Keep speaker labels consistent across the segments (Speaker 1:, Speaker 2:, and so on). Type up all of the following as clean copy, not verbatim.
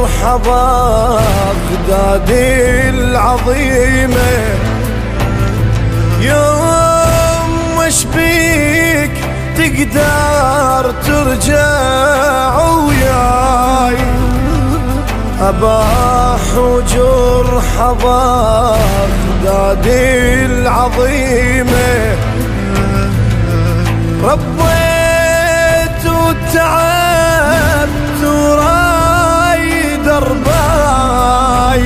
Speaker 1: جرح بغداد العظيمة. يوم وش بيك تقدر ترجع وياي، أباح جرح بغداد العظيمة. ربيت وتعبت وراي درباي،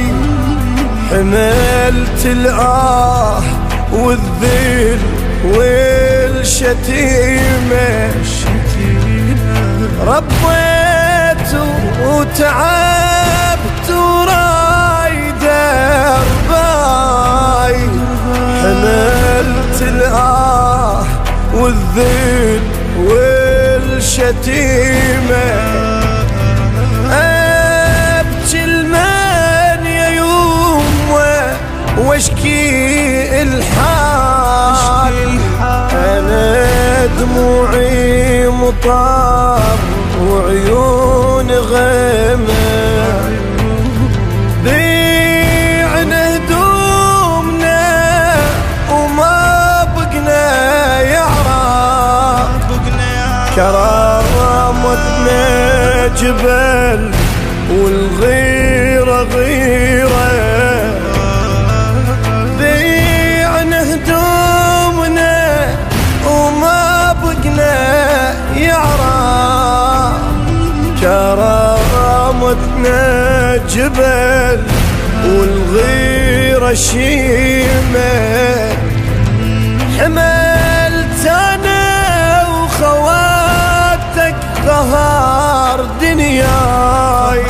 Speaker 1: حملت الآه والذل والشتيمة. ربيت وتعبت وراي درباي، حملت الآه والذل والشتيمة. أبكي المن يا يوم واشكي الحال، أنا دموعي مطر وعيون غمة. بيعنا هدومنا وما بقنا يعرف، كرامتنا جبل والغيرة غيرة. بيعنا هدومنا وما بقنا يعرف، كرامتنا جبل والغيرة شيمة. حملت أنا وخواتك قهر دنياي،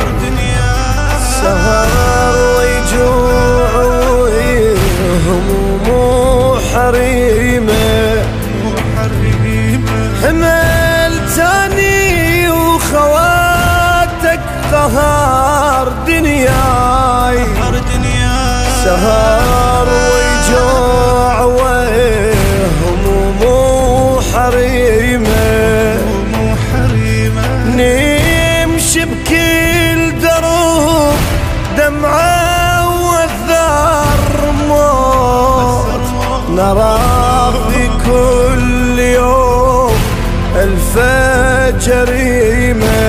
Speaker 1: سهر ويجوع وهموم وحريمة. حملت أني وخواتك قهر دنياي، سهر ويجوع وهموم وحريمة. نمشي بكل درب دمعة وثار موت، نرى في كل يوم ألف جريمة.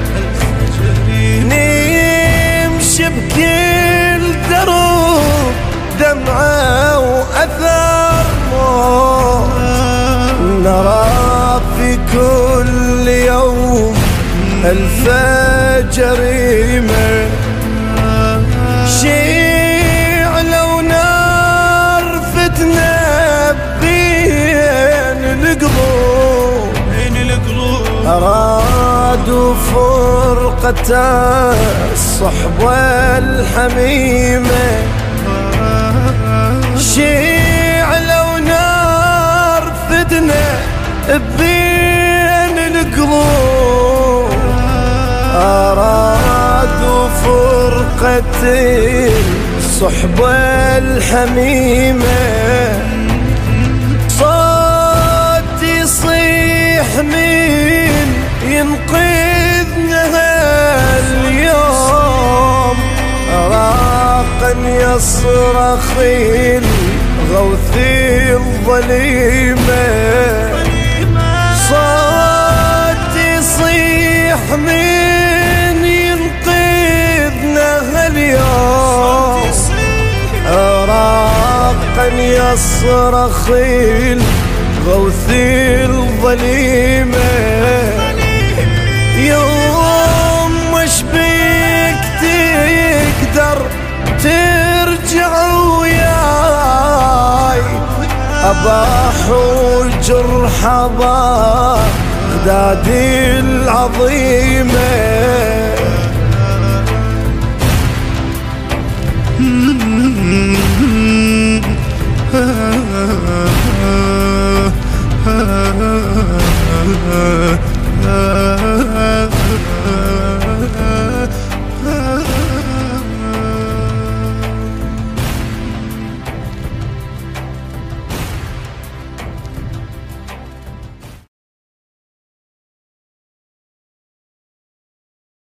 Speaker 1: نمشي بكل درب دمعة وأثار موت، نرى في كل يوم ألف جريمة. شيعلة ونار فتنة بين القلوب، أرادوا فرقة الصحبة الحميمة. شيعلة ونار فتنة بين القلوب، أرادوا فرقة الصحبة الحميمة. صوتي يصيح مين ينقذنا اليوم، راقا يصرخ الغوث الظليمة. صوتي يصيح مين ينقذنا اليوم، راقا يصرخ الغوث الظليمة. يوم وش بيك تقدر ترجع وياي، أباح جرح بغداد العظيمة.